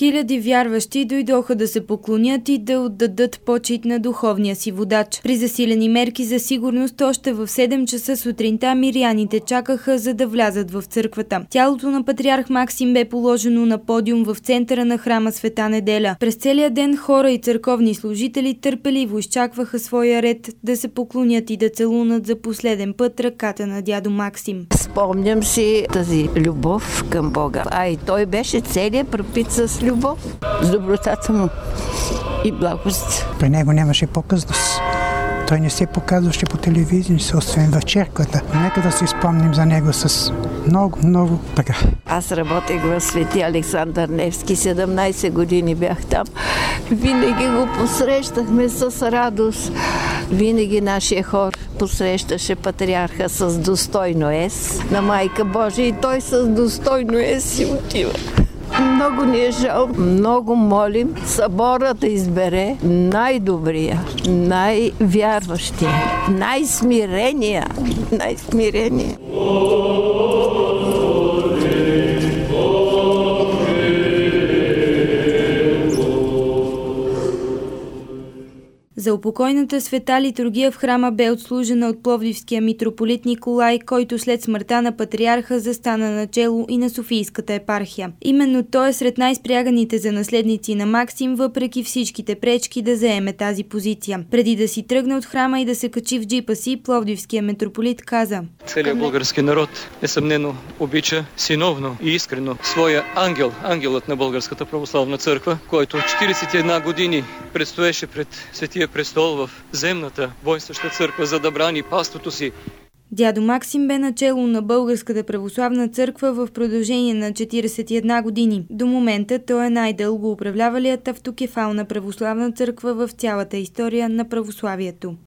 Хиляди вярващи дойдоха да се поклонят и да отдадат почит на духовния си водач. При засилени мерки за сигурност още в 7 часа сутринта миряните чакаха, за да влязат в църквата. Тялото на патриарх Максим бе положено на подиум в центъра на храма Света Неделя. През целия ден хора и църковни служители търпеливо изчакваха своя ред да се поклонят и да целунат за последен път ръката на дядо Максим. Спомням си тази любов към Бога. А и той беше целият пропит с любов, с добротата му и благост. При него нямаше показност. Той не се показваше по телевизия, освен в черквата. Нека да си спомним за него с много така. Аз работех в Свети Александър Невски, 17 години бях там. Винаги го посрещахме с радост. Винаги нашия хор посрещаше патриарха с достойно ес на Майка Божия и той с достойно ес си отива. Много ни е жал, много молим събора да избере най-добрия, най-вярващия, най-смирения. За упокойната света литургия в храма бе отслужена от пловдивския митрополит Николай, който след смъртта на патриарха застана начело и на Софийската епархия. Именно той е сред най-спряганите за наследници на Максим, въпреки всичките пречки да заеме тази позиция. Преди да си тръгне от храма и да се качи в джипа си, пловдивският митрополит каза: Целият български народ несъмнено обича синовно и искрено своя ангел, ангелът на Българската православна църква, който 41 години предстоеше пред Светия престол в земната воинстваща църква, за да брани паството си. Дядо Максим бе начело на Българската православна църква в продължение на 41 години. До момента той е най-дълго управлявалият автокефална православна църква в цялата история на православието.